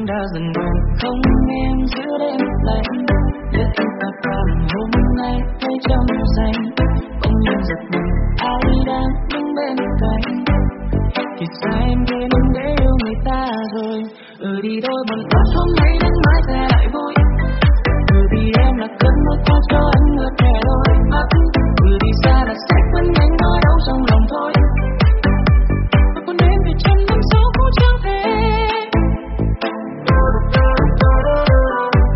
đã dần buồn không em giữa đêm lạnh. Biết em ta càng hôm nay thấy trong xanh, bỗng nhiên giật mình ai đang đứng bên cạnh. Thì sao em đến